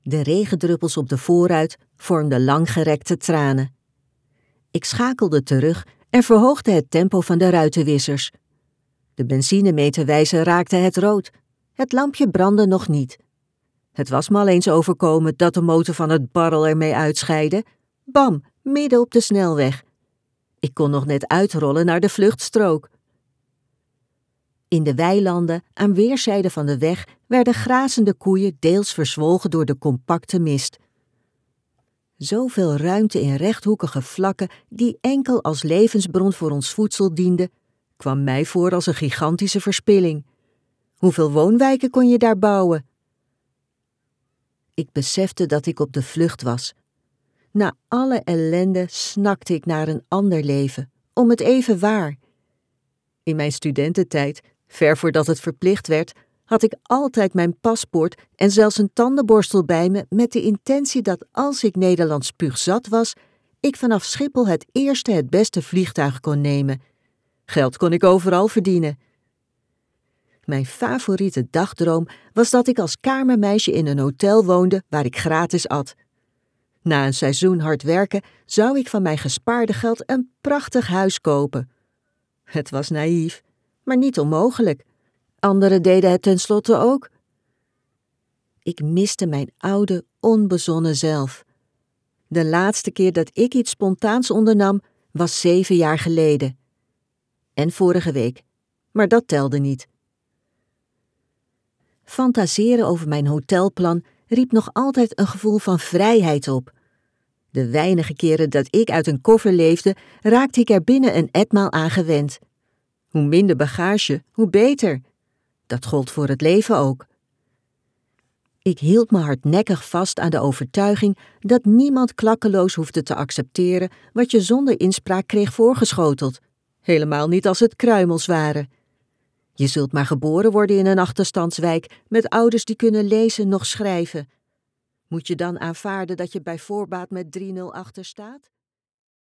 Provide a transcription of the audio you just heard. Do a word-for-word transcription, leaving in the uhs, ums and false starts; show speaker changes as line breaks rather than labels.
De regendruppels op de voorruit vormden langgerekte tranen. Ik schakelde terug en verhoogde het tempo van de ruitenwissers. De benzinemeterwijzer raakte het rood. Het lampje brandde nog niet. Het was me al eens overkomen dat de motor van het barrel ermee uitscheidde. Bam, midden op de snelweg. Ik kon nog net uitrollen naar de vluchtstrook. In de weilanden aan weerszijden van de weg werden grazende koeien deels verzwolgen door de compacte mist. Zoveel ruimte in rechthoekige vlakken die enkel als levensbron voor ons voedsel dienden, kwam mij voor als een gigantische verspilling. Hoeveel woonwijken kon je daar bouwen? Ik besefte dat ik op de vlucht was. Na alle ellende snakte ik naar een ander leven, om het even waar. In mijn studententijd, ver voordat het verplicht werd, had ik altijd mijn paspoort en zelfs een tandenborstel bij me met de intentie dat als ik Nederlands spuugzat was, ik vanaf Schiphol het eerste het beste vliegtuig kon nemen. Geld kon ik overal verdienen. Mijn favoriete dagdroom was dat ik als kamermeisje in een hotel woonde waar ik gratis at. Na een seizoen hard werken zou ik van mijn gespaarde geld een prachtig huis kopen. Het was naïef, maar niet onmogelijk. Anderen deden het tenslotte ook. Ik miste mijn oude, onbezonnen zelf. De laatste keer dat ik iets spontaans ondernam was zeven jaar geleden. En vorige week, maar dat telde niet. Fantaseren over mijn hotelplan riep nog altijd een gevoel van vrijheid op. De weinige keren dat ik uit een koffer leefde, raakte ik er binnen een etmaal aan gewend. Hoe minder bagage, hoe beter. Dat gold voor het leven ook. Ik hield me hardnekkig vast aan de overtuiging dat niemand klakkeloos hoefde te accepteren wat je zonder inspraak kreeg voorgeschoteld. Helemaal niet als het kruimels waren. Je zult maar geboren worden in een achterstandswijk met ouders die kunnen lezen noch schrijven. Moet je dan aanvaarden dat je bij voorbaat met drie nul achter staat?